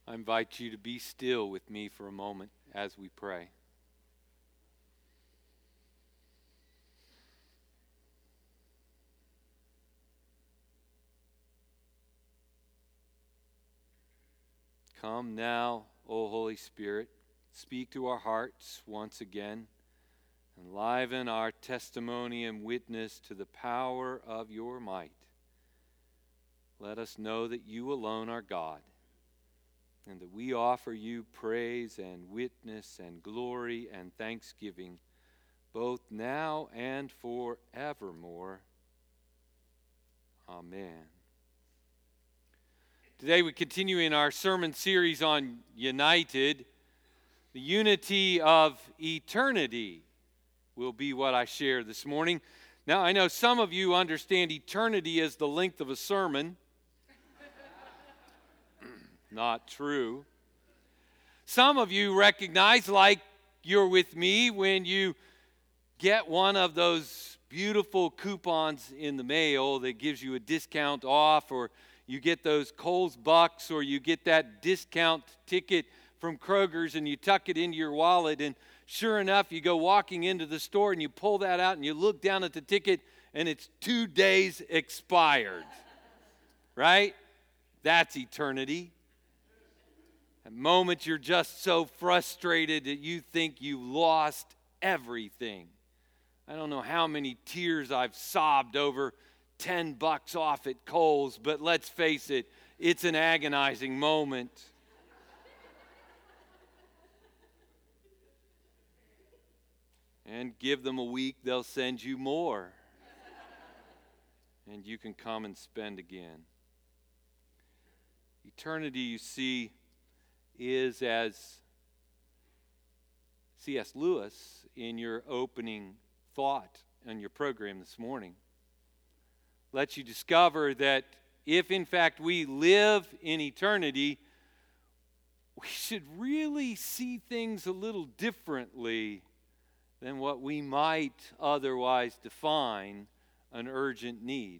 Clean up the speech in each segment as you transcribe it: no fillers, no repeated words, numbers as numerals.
I invite you to be still with me for a moment as we pray. Come now, O Holy Spirit, speak to our hearts once again. Enliven our testimony and witness to the power of your might. Let us know that you alone are God, and that we offer you praise and witness and glory and thanksgiving, both now and forevermore. Amen. Today we continue in our sermon series on United. The unity of eternity will be what I share this morning. Now, I know some of you understand eternity as the length of a sermon. Not true. Some of you recognize, like you're with me, when you get one of those beautiful coupons in the mail that gives you a discount off, or you get those Kohl's Bucks, or you get that discount ticket from Kroger's and you tuck it into your wallet, and sure enough, you go walking into the store and you pull that out and you look down at the ticket and it's 2 days expired. Right? That's eternity. At moments you're just so frustrated that you think you lost everything. I don't know how many tears I've sobbed over $10 off at Kohl's, but let's face it, it's an agonizing moment. And give them a week, they'll send you more. And you can come and spend again. Eternity, you see, is, as C.S. Lewis in your opening thought on your program this morning lets you discover that if in fact we live in eternity, we should really see things a little differently than what we might otherwise define an urgent need.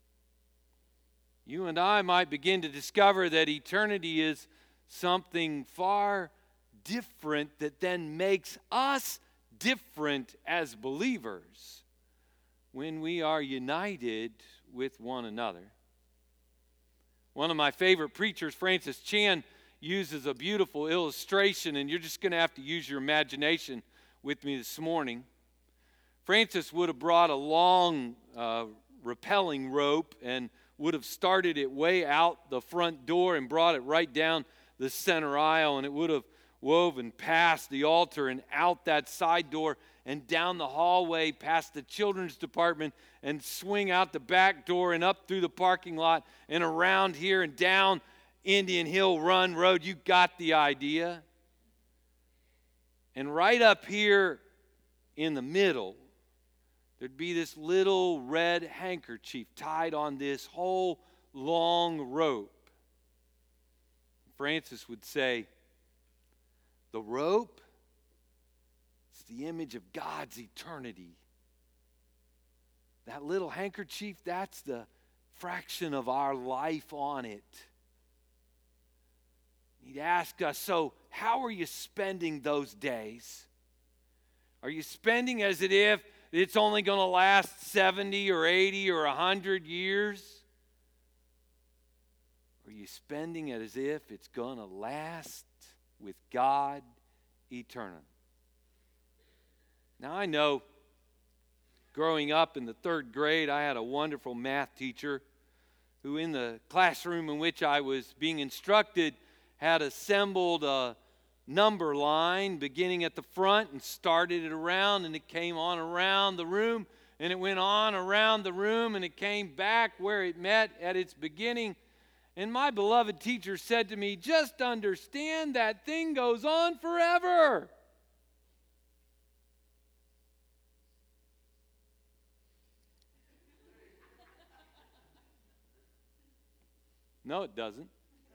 You and I might begin to discover that eternity is something far different that then makes us different as believers when we are united with one another. One of my favorite preachers, Francis Chan, uses a beautiful illustration, and you're just going to have to use your imagination with me this morning. Francis would have brought a long rappelling rope and would have started it way out the front door and brought it right down the center aisle, and it would have woven past the altar and out that side door and down the hallway past the children's department and swing out the back door and up through the parking lot and around here and down Indian Hill Run Road. You got the idea. And right up here in the middle, there'd be this little red handkerchief tied on this whole long rope. Francis would say, the rope is the image of God's eternity. That little handkerchief, that's the fraction of our life on it. He'd ask us, so how are you spending those days? Are you spending as if it's only going to last 70 or 80 or 100 years? Are you spending it as if it's going to last with God eternally? Now, I know growing up in the 3rd grade, I had a wonderful math teacher who, in the classroom in which I was being instructed, had assembled a number line beginning at the front and started it around, and it came on around the room, and it went on around the room, and it came back where it met at its beginning. And my beloved teacher said to me, just understand that thing goes on forever. No, it doesn't.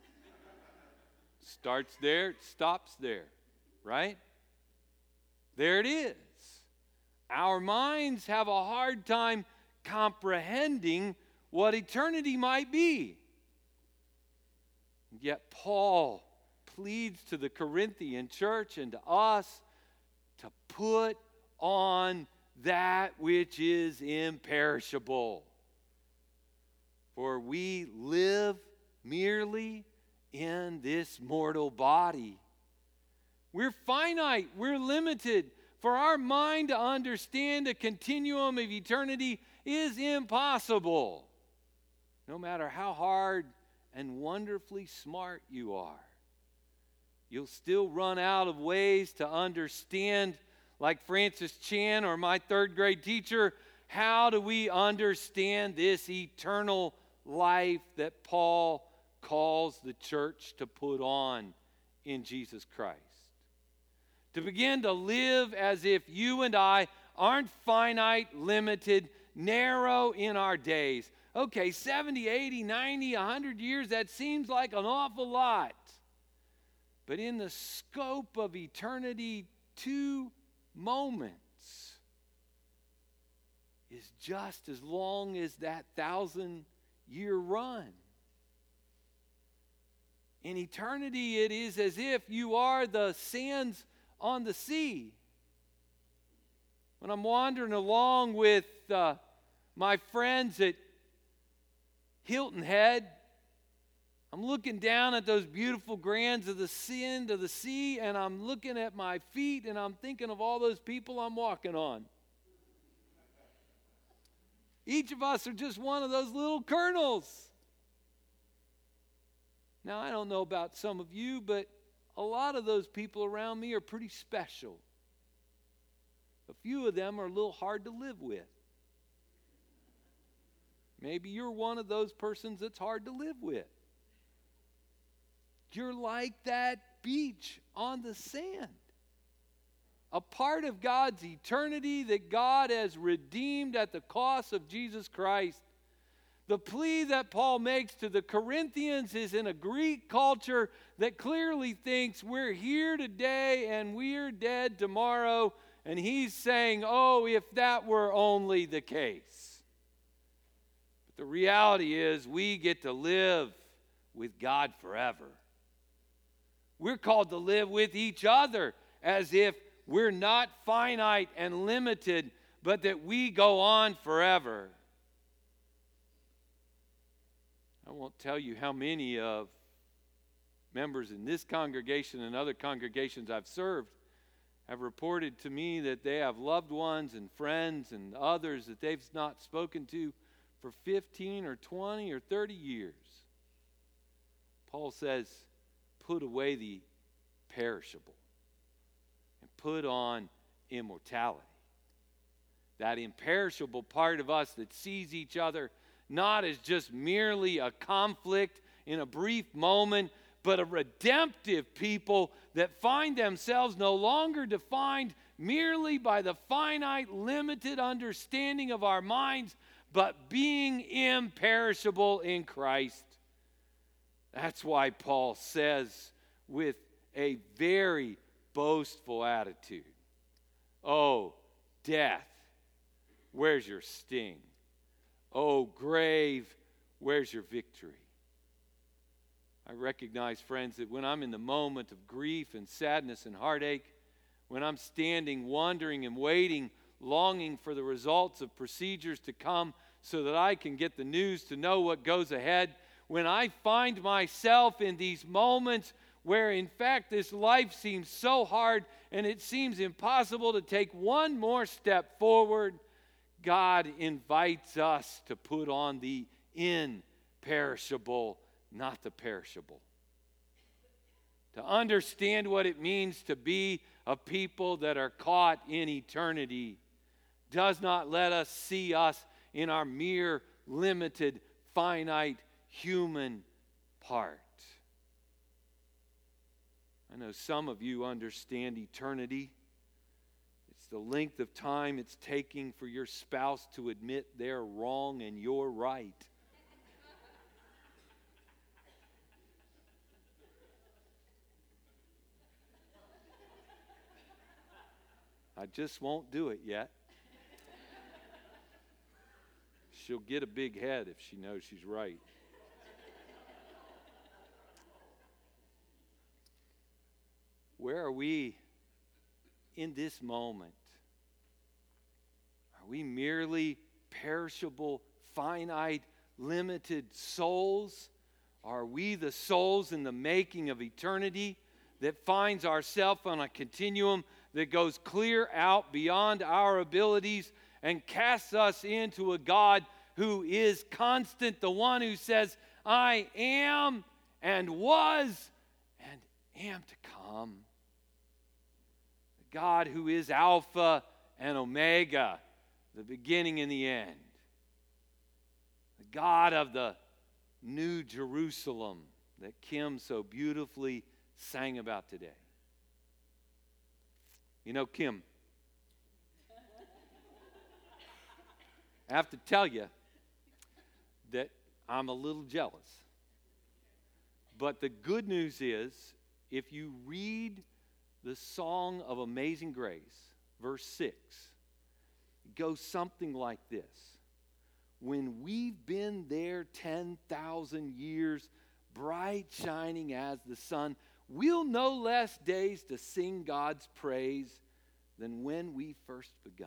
Starts there, it stops there, right? There it is. Our minds have a hard time comprehending what eternity might be. Yet Paul pleads to the Corinthian church and to us to put on that which is imperishable. For we live merely in this mortal body. We're finite, we're limited. For our mind to understand a continuum of eternity is impossible, no matter how hard and wonderfully smart you are. You'll still run out of ways to understand, like Francis Chan or my third grade teacher. How do we understand this eternal life that Paul calls the church to put on in Jesus Christ? To begin to live as if you and I aren't finite, limited, narrow in our days. Okay, 70, 80, 90, 100 years, that seems like an awful lot. But in the scope of eternity, 2 moments is just as long as that 1,000-year run. In eternity, it is as if you are the sands on the sea. When I'm wandering along with my friends at Hilton Head, I'm looking down at those beautiful grands of the sea, and I'm looking at my feet, and I'm thinking of all those people I'm walking on. Each of us are just one of those little kernels. Now, I don't know about some of you, but a lot of those people around me are pretty special. A few of them are a little hard to live with. Maybe you're one of those persons that's hard to live with. You're like that beach on the sand. A part of God's eternity that God has redeemed at the cost of Jesus Christ. The plea that Paul makes to the Corinthians is in a Greek culture that clearly thinks we're here today and we're dead tomorrow. And he's saying, oh, if that were only the case. But the reality is we get to live with God forever. We're called to live with each other as if we're not finite and limited, but that we go on forever. I won't tell you how many of members in this congregation and other congregations I've served have reported to me that they have loved ones and friends and others that they've not spoken to for 15 or 20 or 30 years. Paul says, put away the perishable and put on immortality. That imperishable part of us that sees each other not as just merely a conflict in a brief moment, but a redemptive people that find themselves no longer defined merely by the finite, limited understanding of our minds, but being imperishable in Christ. That's why Paul says with a very boastful attitude, oh, death, where's your sting? Oh, grave, where's your victory? I recognize, friends, that when I'm in the moment of grief and sadness and heartache, when I'm standing, wondering and waiting, longing for the results of procedures to come so that I can get the news to know what goes ahead, when I find myself in these moments where, in fact, this life seems so hard and it seems impossible to take one more step forward, God invites us to put on the imperishable, not the perishable. To understand what it means to be a people that are caught in eternity does not let us see us in our mere, limited, finite, human part. I know some of you understand eternity. It's the length of time it's taking for your spouse to admit they're wrong and you're right. I just won't do it yet. She'll get a big head if she knows she's right. Where are we in this moment? Are we merely perishable, finite, limited souls? Are we the souls in the making of eternity that finds ourselves on a continuum that goes clear out beyond our abilities and casts us into a God who is constant, the one who says, I am and was and am to come. The God who is Alpha and Omega, the beginning and the end. The God of the New Jerusalem that Kim so beautifully sang about today. You know, Kim, I have to tell you that I'm a little jealous. But the good news is, if you read the Song of Amazing Grace, verse 6, it goes something like this. When we've been there 10,000 years, bright shining as the sun, we'll know less days to sing God's praise than when we first begun.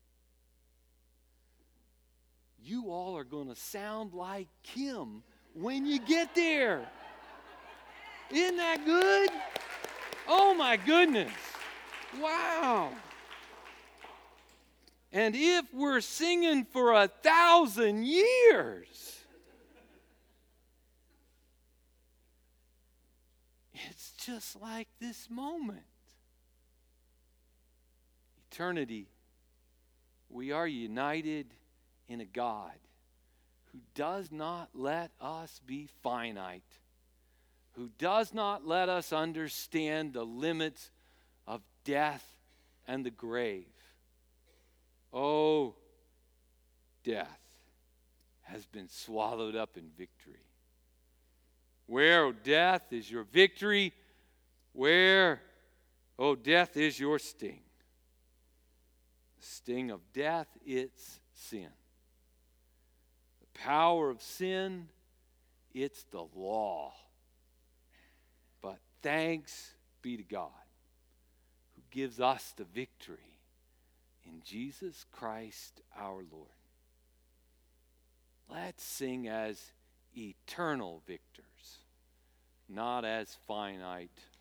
You all are going to sound like Kim when you get there. Isn't that good? Oh my goodness. Wow. And if we're singing for 1,000 years, it's just like this moment. Eternity, we are united in a God who does not let us be finite, who does not let us understand the limits of death and the grave. Oh, death has been swallowed up in victory. Where, O death, is your victory? Where, O death, is your sting? The sting of death, it's sin. The power of sin, it's the law. But thanks be to God who gives us the victory in Jesus Christ our Lord. Let's sing as eternal victors, not as finite